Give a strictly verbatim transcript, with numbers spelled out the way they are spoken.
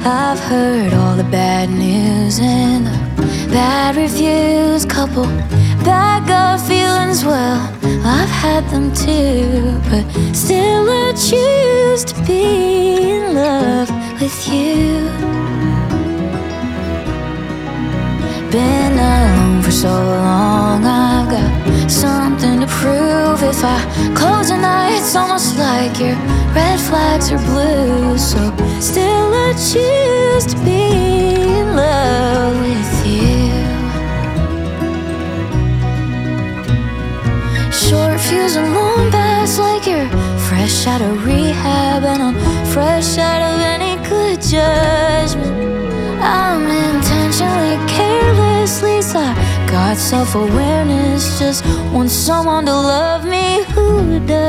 I've heard all the bad news and the bad reviews, couple bad gut feelings. Well, I've had them too, but still I choose to be in love with you. Been alone for so long, I've got something to prove. If I close an eye, it's almost like your red flags are blue. So still I choose to be in love with you. Short fuse and long bass, like you're fresh out of rehab, and I'm fresh out of any good judgment. I'm intentionally careless, least I got self-awareness. Just want someone to love me who does.